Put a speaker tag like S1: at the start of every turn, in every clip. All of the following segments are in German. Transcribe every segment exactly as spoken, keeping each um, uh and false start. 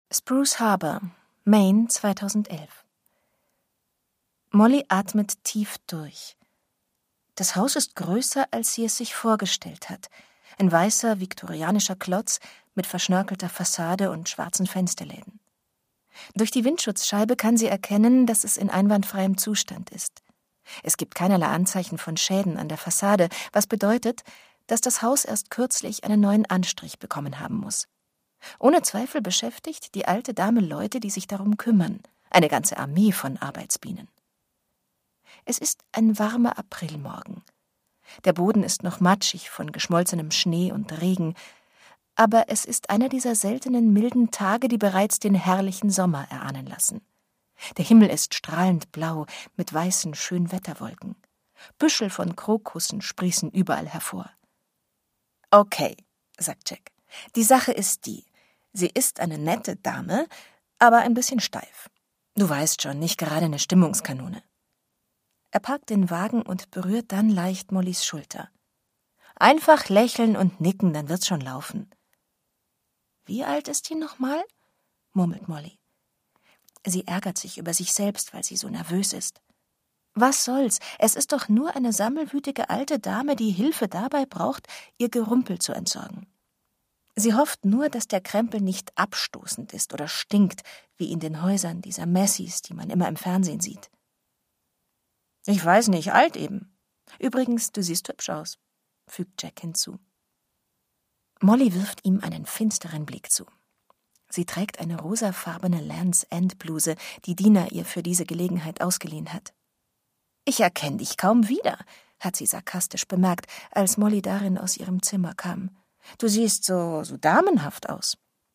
S1: Spruce Harbor, Maine, zweitausendelf. Molly atmet tief durch. Das Haus ist größer, als sie es sich vorgestellt hat. Ein weißer, viktorianischer Klotz mit verschnörkelter Fassade und schwarzen Fensterläden. Durch die Windschutzscheibe kann sie erkennen, dass es in einwandfreiem Zustand ist. Es gibt keinerlei Anzeichen von Schäden an der Fassade, was bedeutet, dass das Haus erst kürzlich einen neuen Anstrich bekommen haben muss. Ohne Zweifel beschäftigt die alte Dame Leute, die sich darum kümmern, eine ganze Armee von Arbeitsbienen. Es ist ein warmer Aprilmorgen. Der Boden ist noch matschig von geschmolzenem Schnee und Regen, aber es ist einer dieser seltenen milden Tage, die bereits den herrlichen Sommer erahnen lassen. Der Himmel ist strahlend blau mit weißen Schönwetterwolken. Büschel von Krokussen sprießen überall hervor. »Okay«, sagt Jack, »die Sache ist die. Sie ist eine nette Dame, aber ein bisschen steif. Du weißt schon, nicht gerade eine Stimmungskanone.« Er parkt den Wagen und berührt dann leicht Mollys Schulter. »Einfach lächeln und nicken, dann wird's schon laufen.« »Wie alt ist die nochmal?« murmelt Molly. Sie ärgert sich über sich selbst, weil sie so nervös ist. Was soll's, es ist doch nur eine sammelwütige alte Dame, die Hilfe dabei braucht, ihr Gerumpel zu entsorgen. Sie hofft nur, dass der Krempel nicht abstoßend ist oder stinkt, wie in den Häusern dieser Messis, die man immer im Fernsehen sieht. »Ich weiß nicht, alt eben. Übrigens, du siehst hübsch aus«, fügt Jack hinzu. Molly wirft ihm einen finsteren Blick zu. Sie trägt eine rosafarbene Land's End Bluse, die Dina ihr für diese Gelegenheit ausgeliehen hat. »Ich erkenne dich kaum wieder«, hat sie sarkastisch bemerkt, als Molly darin aus ihrem Zimmer kam. »Du siehst so, so damenhaft aus.«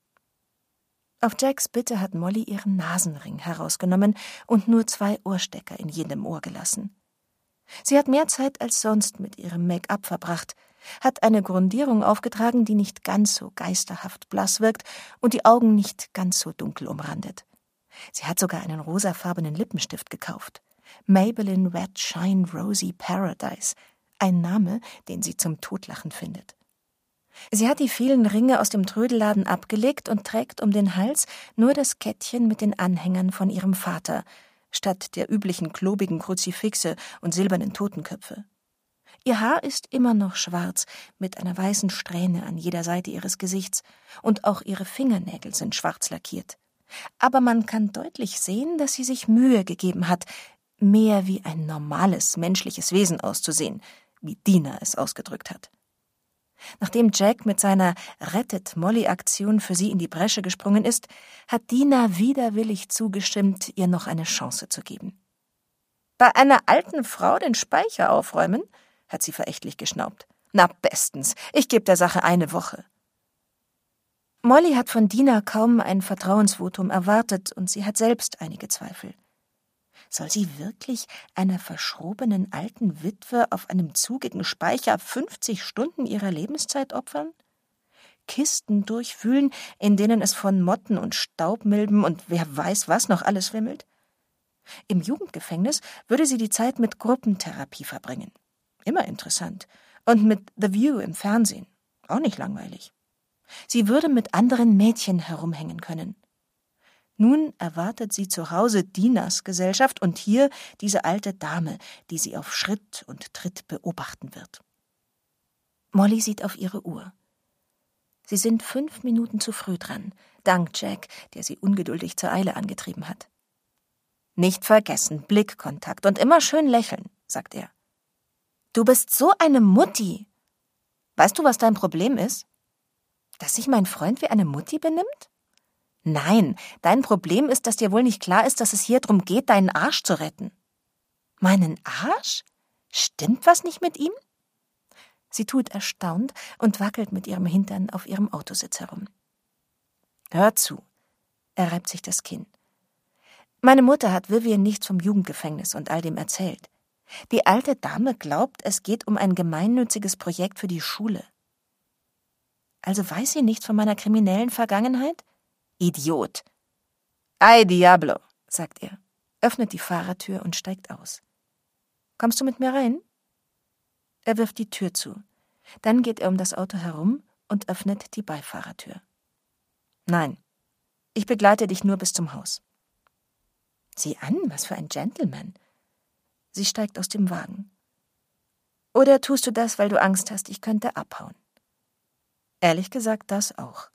S1: Auf Jacks Bitte hat Molly ihren Nasenring herausgenommen und nur zwei Ohrstecker in jedem Ohr gelassen. Sie hat mehr Zeit als sonst mit ihrem Make-up verbracht, hat eine Grundierung aufgetragen, die nicht ganz so geisterhaft blass wirkt und die Augen nicht ganz so dunkel umrandet. Sie hat sogar einen rosafarbenen Lippenstift gekauft. Maybelline Red Shine Rosy Paradise, ein Name, den sie zum Totlachen findet. Sie hat die vielen Ringe aus dem Trödelladen abgelegt und trägt um den Hals nur das Kettchen mit den Anhängern von ihrem Vater, statt der üblichen klobigen Kruzifixe und silbernen Totenköpfe. Ihr Haar ist immer noch schwarz, mit einer weißen Strähne an jeder Seite ihres Gesichts, und auch ihre Fingernägel sind schwarz lackiert. Aber man kann deutlich sehen, dass sie sich Mühe gegeben hat, mehr wie ein normales menschliches Wesen auszusehen, wie Dina es ausgedrückt hat. Nachdem Jack mit seiner Rettet-Molly-Aktion für sie in die Bresche gesprungen ist, hat Dina widerwillig zugestimmt, ihr noch eine Chance zu geben. »Bei einer alten Frau den Speicher aufräumen?« hat sie verächtlich geschnaubt. »Na bestens, ich gebe der Sache eine Woche.« Molly hat von Dina kaum ein Vertrauensvotum erwartet und sie hat selbst einige Zweifel. Soll sie wirklich einer verschrobenen alten Witwe auf einem zugigen Speicher fünfzig Stunden ihrer Lebenszeit opfern? Kisten durchwühlen, in denen es von Motten und Staubmilben und wer weiß was noch alles wimmelt? Im Jugendgefängnis würde sie die Zeit mit Gruppentherapie verbringen. Immer interessant. Und mit The View im Fernsehen. Auch nicht langweilig. Sie würde mit anderen Mädchen herumhängen können. Nun erwartet sie zu Hause Dinas Gesellschaft und hier diese alte Dame, die sie auf Schritt und Tritt beobachten wird. Molly sieht auf ihre Uhr. Sie sind fünf Minuten zu früh dran, dank Jack, der sie ungeduldig zur Eile angetrieben hat. »Nicht vergessen, Blickkontakt und immer schön lächeln«, sagt er. »Du bist so eine Mutti. Weißt du, was dein Problem ist? Dass sich mein Freund wie eine Mutti benimmt? Nein, dein Problem ist, dass dir wohl nicht klar ist, dass es hier darum geht, deinen Arsch zu retten.« »Meinen Arsch? Stimmt was nicht mit ihm?« Sie tut erstaunt und wackelt mit ihrem Hintern auf ihrem Autositz herum. »Hör zu«, er reibt sich das Kinn. »Meine Mutter hat Vivian nichts vom Jugendgefängnis und all dem erzählt. Die alte Dame glaubt, es geht um ein gemeinnütziges Projekt für die Schule.« »Also weiß sie nichts von meiner kriminellen Vergangenheit?« »Idiot!« »Ay diablo«, sagt er, öffnet die Fahrertür und steigt aus. »Kommst du mit mir rein?« Er wirft die Tür zu. Dann geht er um das Auto herum und öffnet die Beifahrertür. »Nein«, Ich begleite dich nur bis zum Haus. Sieh an, was für ein Gentleman. Sie steigt aus dem Wagen. Oder tust du das, weil du Angst hast, ich könnte abhauen? Ehrlich gesagt, das auch.